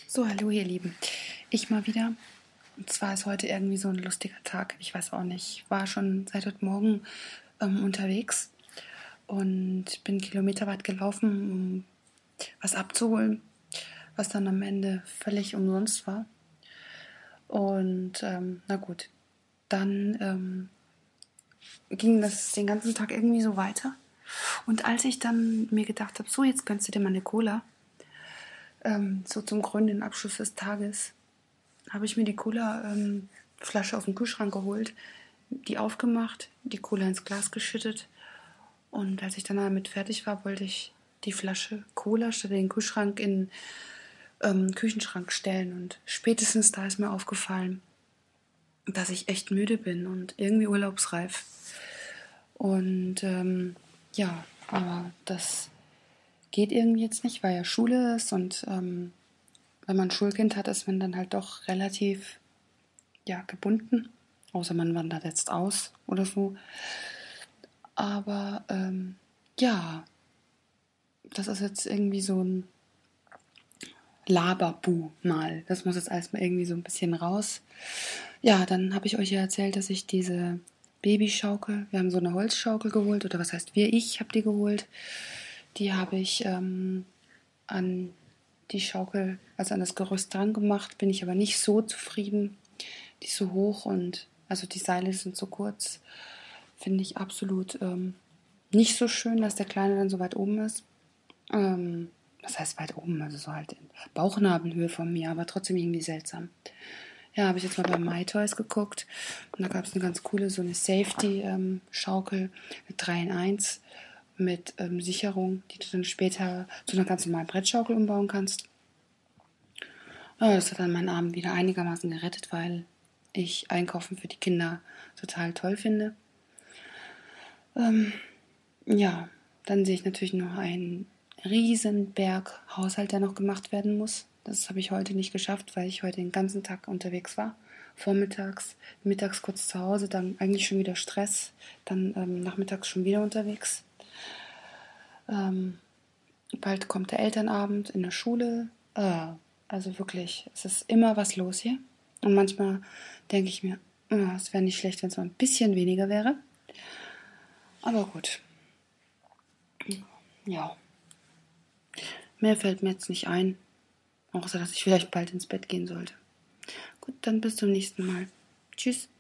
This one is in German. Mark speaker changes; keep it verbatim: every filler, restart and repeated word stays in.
Speaker 1: So, hallo ihr Lieben. Ich mal wieder. Und zwar ist heute irgendwie so ein lustiger Tag. Ich weiß auch nicht. Ich war schon seit heute Morgen ähm, unterwegs und bin kilometerweit gelaufen, um was abzuholen, was dann am Ende völlig umsonst war. Und ähm, na gut, dann ähm, ging das den ganzen Tag irgendwie so weiter. Und als ich dann mir gedacht habe, so, jetzt gönnst du dir mal eine Cola, ähm, so zum grünen Abschluss des Tages, habe ich mir die Cola-Flasche ähm, aus dem Kühlschrank geholt, die aufgemacht, die Cola ins Glas geschüttet. Und als ich dann damit fertig war, wollte ich die Flasche Cola statt in den Kühlschrank in den ähm, Küchenschrank stellen. Und spätestens da ist mir aufgefallen, dass ich echt müde bin und irgendwie urlaubsreif. Und ähm, ja, aber das geht irgendwie jetzt nicht, weil ja Schule ist und ähm, wenn man ein Schulkind hat, ist man dann halt doch relativ ja, gebunden. Außer man wandert jetzt aus oder so. Aber ähm, ja, das ist jetzt irgendwie so ein Laberbu mal. Das muss jetzt alles mal irgendwie so ein bisschen raus. Ja, dann habe ich euch ja erzählt, dass ich diese Babyschaukel, wir haben so eine Holzschaukel geholt, oder was heißt wir, ich habe die geholt. Die habe ich ähm, an die Schaukel, also an das Gerüst dran gemacht, bin ich aber nicht so zufrieden. Die ist so hoch und also die Seile sind so kurz. Finde ich absolut ähm, nicht so schön, dass der Kleine dann so weit oben ist. Ähm, was heißt weit oben? Also so halt in Bauchnabelhöhe von mir, aber trotzdem irgendwie seltsam. Ja, habe ich jetzt mal bei MyToys geguckt und da gab es eine ganz coole, so eine Safety-Schaukel ähm, mit drei in eins mit ähm, Sicherung, die du dann später zu einer ganz normalen Brettschaukel umbauen kannst. Ja, das hat dann meinen Abend wieder einigermaßen gerettet, weil ich Einkaufen für die Kinder total toll finde. Ähm, ja, dann sehe ich natürlich noch einen riesen Berg Haushalt, der noch gemacht werden muss. Das habe ich heute nicht geschafft, weil ich heute den ganzen Tag unterwegs war. Vormittags, mittags kurz zu Hause, dann eigentlich schon wieder Stress, dann ähm, nachmittags schon wieder unterwegs. Ähm, bald kommt der Elternabend in der Schule. Äh, also wirklich, es ist immer was los hier. Und manchmal denke ich mir, oh, es wäre nicht schlecht, wenn es mal ein bisschen weniger wäre. Aber gut. Ja. Mehr fällt mir jetzt nicht ein. Außer, dass ich vielleicht bald ins Bett gehen sollte. Gut, dann bis zum nächsten Mal. Tschüss.